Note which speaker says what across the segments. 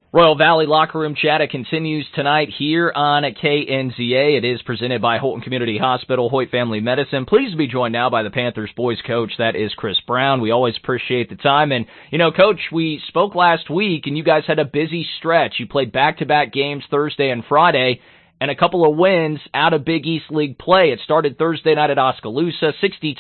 Speaker 1: Royal Valley Locker Room Chatter continues tonight here on KNZA. It is presented by Holton Community Hospital, Hoyt Family Medicine. Pleased to be joined now by the Panthers boys coach. That is Chris Brown. We always appreciate the time. And, Coach, we spoke last week, and you guys had a busy stretch. You played back-to-back games Thursday and Friday, and a couple of wins out of Big East League play. It started Thursday night at Oskaloosa,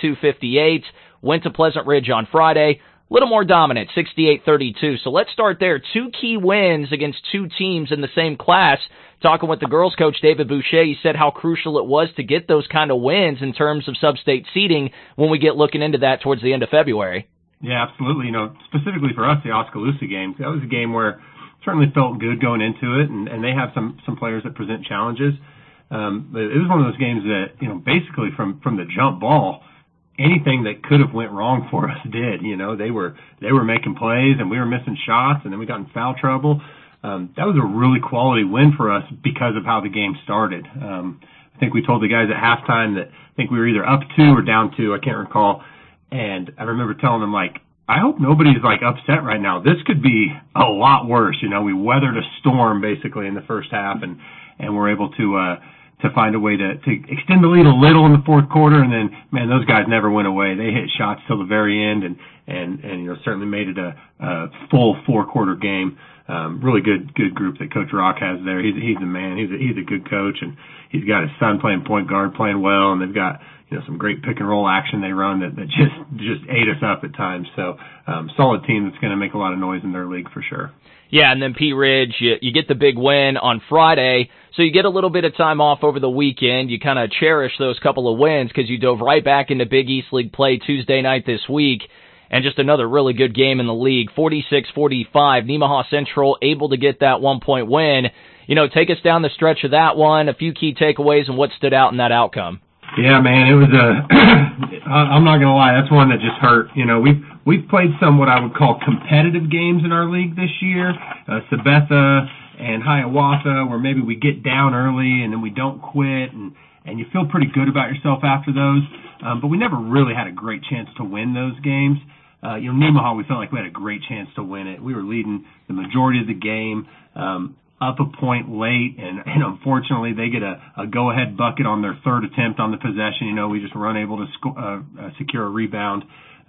Speaker 1: 62-58. Went to Pleasant Ridge on Friday. A little more dominant, 68-32. So let's start there. Two key wins against two teams in the same class. Talking with the girls coach, David Boucher, he said how crucial it was to get those kind of wins in terms of sub-state seeding when we get looking into that towards the end of February.
Speaker 2: Yeah, absolutely. Specifically for us, the Oskaloosa game, that was a game where it certainly felt good going into it, and they have some players that present challenges. But it was one of those games that, basically from the jump ball, anything that could have went wrong for us did. They were making plays and we were missing shots, and then we got in foul trouble. That was a really quality win for us because of how the game started. I think we told the guys at halftime that I think we were either up 2 or down 2. I can't recall. And I remember telling them, I hope nobody's upset right now. This could be a lot worse. We weathered a storm basically in the first half, and we're able to find a way to extend the lead a little in the fourth quarter, and then, man, those guys never went away. They hit shots till the very end, and certainly made it a full 4-quarter game. Really good group that Coach Rock has there. He's a man. He's a good coach, and he's got his son playing point guard, playing well, and they've got some great pick and roll action they run that just ate us up at times. So solid team that's going to make a lot of noise in their league for sure.
Speaker 1: Yeah, and then Pea Ridge, you get the big win on Friday, so you get a little bit of time off over the weekend. You kind of cherish those couple of wins because you dove right back into Big East League play Tuesday night this week, and just another really good game in the league, 46-45. Nemaha Central able to get that 1-point win. Take us down the stretch of that one, a few key takeaways and what stood out in that outcome.
Speaker 2: Yeah, man, it was I'm not going to lie, that's one that just hurt. We've played some what I would call competitive games in our league this year, Sabetha and Hiawatha, where maybe we get down early and then we don't quit, and you feel pretty good about yourself after those. But we never really had a great chance to win those games. Nemaha, we felt like we had a great chance to win it. We were leading the majority of the game, up a point late, and unfortunately they get a go-ahead bucket on their third attempt on the possession. We just were unable to secure a rebound.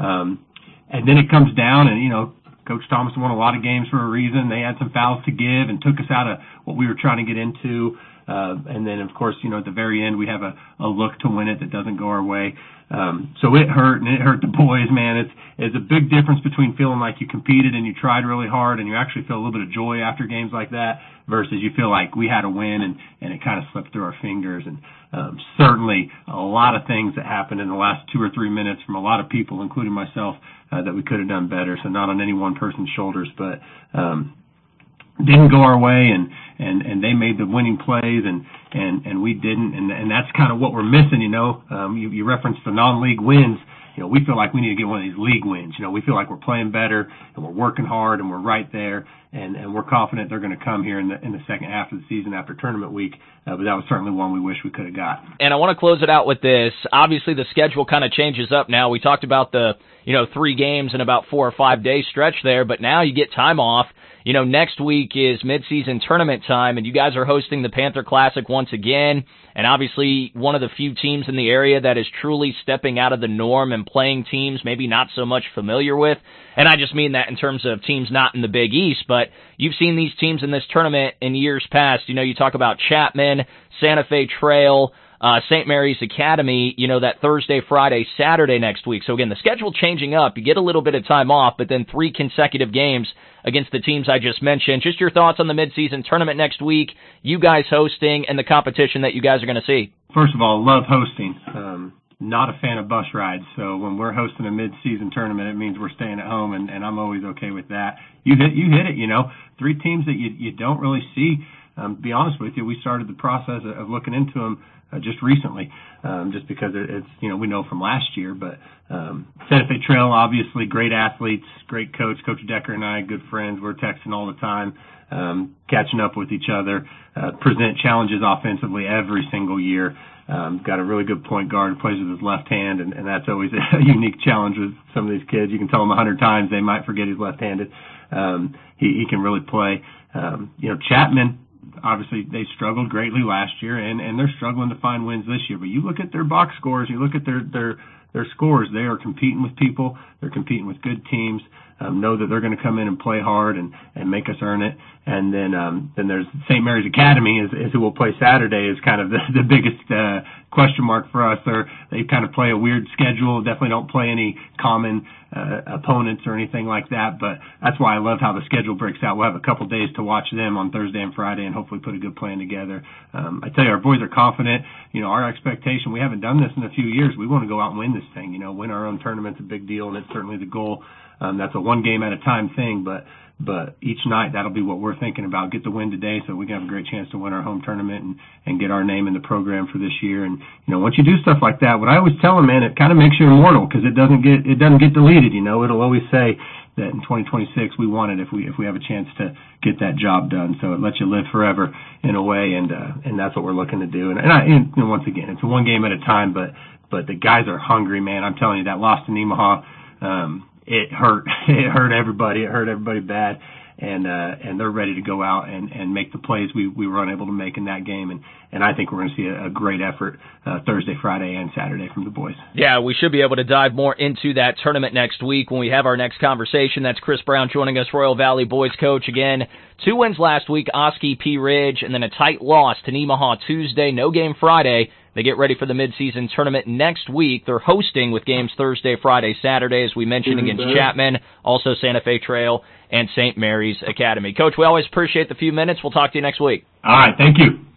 Speaker 2: And then it comes down, and, Coach Thomas won a lot of games for a reason. They had some fouls to give and took us out of what we were trying to get into. And then, of course, at the very end we have a look to win it that doesn't go our way. So it hurt, and it hurt the boys, man. It's a big difference between feeling like you competed and you tried really hard and you actually feel a little bit of joy after games like that versus you feel like we had a win and it kind of slipped through our fingers. And certainly a lot of things that happened in the last 2 or 3 minutes from a lot of people, including myself, that we could have done better. So not on any one person's shoulders, but didn't go our way, and they made the winning plays, and we didn't, and that's kind of what we're missing. You referenced the non-league wins. We feel like we need to get one of these league wins. We feel like we're playing better and we're working hard and we're right there, and we're confident they're going to come here in the second half of the season after tournament week. But that was certainly one we wish we could have got.
Speaker 1: And I want to close it out with this. Obviously, the schedule kind of changes up now. We talked about the 3 games in about 4 or 5 day stretch there, but now you get time off. Next week is midseason tournament time, and you guys are hosting the Panther Classic once again, and obviously one of the few teams in the area that is truly stepping out of the norm and playing teams maybe not so much familiar with. And I just mean that in terms of teams not in the Big East, but you've seen these teams in this tournament in years past. You talk about Chapman, Santa Fe Trail, St. Mary's Academy, that Thursday, Friday, Saturday next week. So again, the schedule changing up. You get a little bit of time off, but then 3 consecutive games against the teams I just mentioned. Just your thoughts on the midseason tournament next week, you guys hosting, and the competition that you guys are going to see.
Speaker 2: First of all, love hosting. Not a fan of bus rides, so when we're hosting a mid-season tournament, it means we're staying at home, and I'm always okay with that. You hit it, 3 teams that you don't really see. To be honest with you, we started the process of looking into them just recently, just because it's, we know from last year, but Santa Fe Trail, obviously great athletes, great coach, Coach Decker and I, good friends. We're texting all the time, catching up with each other, present challenges offensively every single year. Got a really good point guard who plays with his left hand, and that's always a unique challenge with some of these kids. You can tell them 100 times, they might forget he's left-handed. He can really play. Chapman, obviously they struggled greatly last year, and they're struggling to find wins this year. But you look at their box scores, you look at their scores, they are competing with people. They're competing with good teams. Know that they're going to come in and play hard and make us earn it. And then there's St. Mary's Academy is who will play Saturday is kind of the biggest question mark for us. They kind of play a weird schedule. Definitely don't play any common opponents or anything like that. But that's why I love how the schedule breaks out. We'll have a couple days to watch them on Thursday and Friday and hopefully put a good plan together. I tell you, our boys are confident. Our expectation, we haven't done this in a few years. We want to go out and win this thing. Win our own tournament's a big deal, and it's certainly the goal. That's a one game at a time thing, but each night that'll be what we're thinking about. Get the win today so we can have a great chance to win our home tournament and get our name in the program for this year. And once you do stuff like that, what I always tell them, man, it kind of makes you immortal because it doesn't get deleted. It'll always say that in 2026 we won it if we have a chance to get that job done. So it lets you live forever in a way, and that's what we're looking to do. And once again, it's a one game at a time, but the guys are hungry, man. I'm telling you, that loss to Nemaha, it hurt. It hurt everybody. It hurt everybody bad. And they're ready to go out and make the plays we were unable to make in that game. And I think we're going to see a great effort Thursday, Friday, and Saturday from the boys.
Speaker 1: Yeah, we should be able to dive more into that tournament next week when we have our next conversation. That's Chris Brown joining us, Royal Valley boys coach. Again, 2 wins last week, Oskee, Pea Ridge, and then a tight loss to Nemaha Tuesday. No game Friday. They get ready for the midseason tournament next week. They're hosting with games Thursday, Friday, Saturday, as we mentioned, against Chapman, also Santa Fe Trail, and St. Mary's Academy. Coach, we always appreciate the few minutes. We'll talk to you next week.
Speaker 2: All right, thank you.